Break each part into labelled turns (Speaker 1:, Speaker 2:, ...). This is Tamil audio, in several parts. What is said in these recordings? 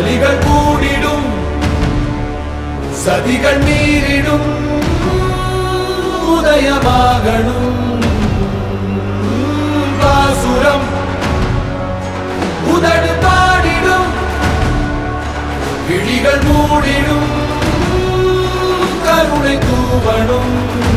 Speaker 1: வழிகள் கூடிடும் சதிகள் மீறிடும் உதயமாகணும் பாசுரம் உதடு பாடிடும் விழிகள் மூடிடும் கருணை தூவணும்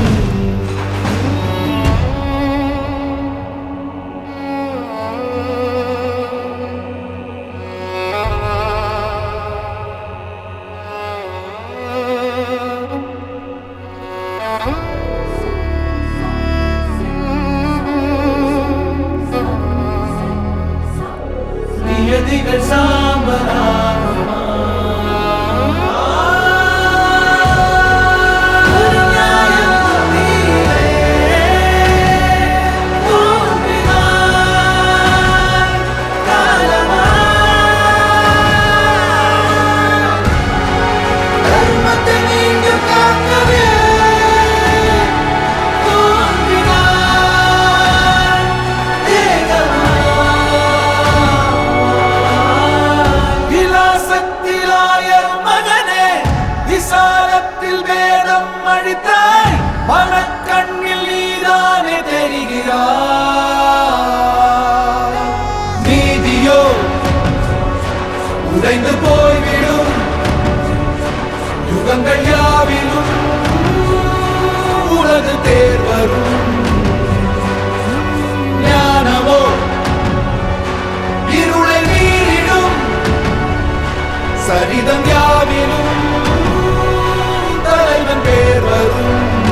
Speaker 1: நியதிகள் சாம்பலாகுமா விசாலத்தில் வேதம் அழித்தாய் மனக்கண்ணில் நீதானே தெரிகிறாய் நீதியோ உடைந்து போய்விடும் யுகங்கள் யாவிலும் உலகு தேர் வரும் ஞானமோ இருளை மீறிடும் சரிதம் யாவிலும் தலைவன் பேர் வரும்